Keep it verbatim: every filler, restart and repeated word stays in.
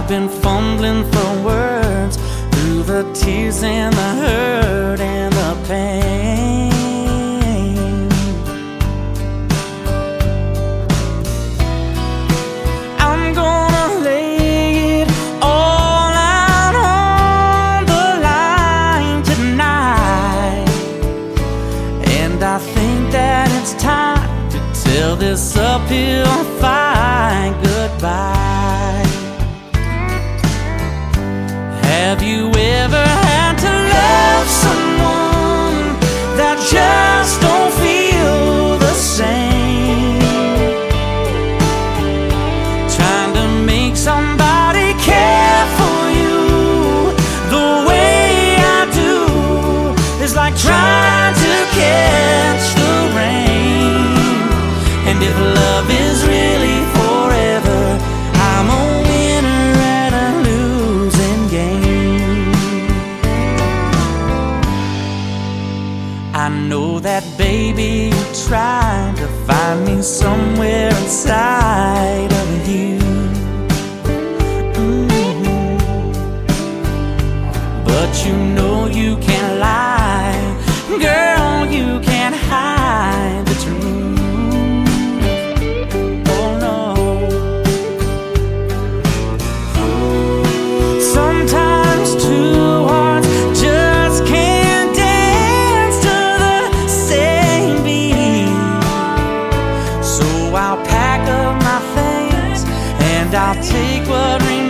I've been fumbling for words through the tears and the hurt and the pain. I'm gonna lay it all out on the line tonight, and I think that it's time to tell this uphill fight goodbye. Have you ever had to love someone that just don't feel the same? Trying to make somebody care for you the way I do is like trying to catch the rain. And if love is really forever, I'm a winner at a losing game. I know that, baby, you're trying to find me somewhere inside of you. Mm-hmm. But you know you can't lie, girl, you can't hide the truth. Oh no. Sometimes two hearts just can't dance to the same beat. So I'll pack up my things and I'll take what remains